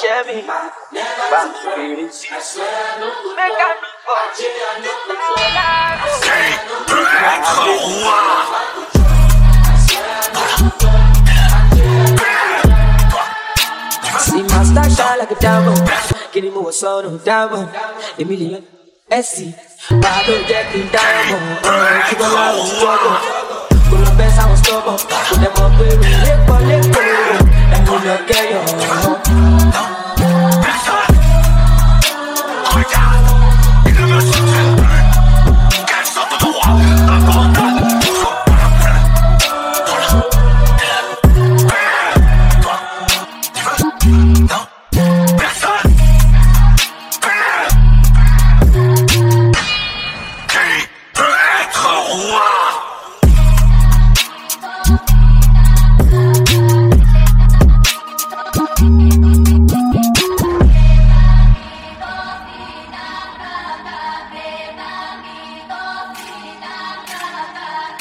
share me. See my star shine like a diamond. Give him a sound of diamond. A million SC. Bado Jackie diamond. Keep on out struggle. Pull up best, I was stubborn. Put them up with me. Lick, and you look at you.